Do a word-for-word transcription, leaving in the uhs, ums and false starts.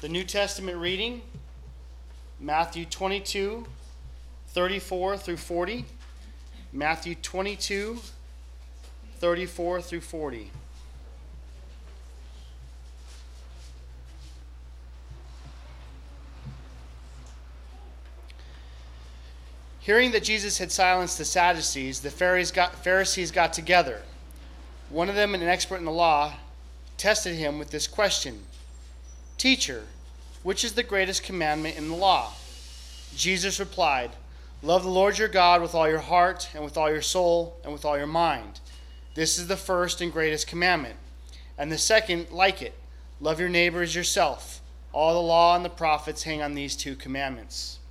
The New Testament reading, Matthew twenty-two, thirty-four through forty. Matthew twenty-two, thirty-four through forty. Hearing that Jesus had silenced the Sadducees, the Pharisees got, Pharisees got together. One of them, an expert in the law, tested him with this question: "Teacher, which is the greatest commandment in the law?" Jesus replied, "Love the Lord your God with all your heart and with all your soul and with all your mind. This is the first and greatest commandment. And the second, like it, love your neighbor as yourself. All the law and the prophets hang on these two commandments."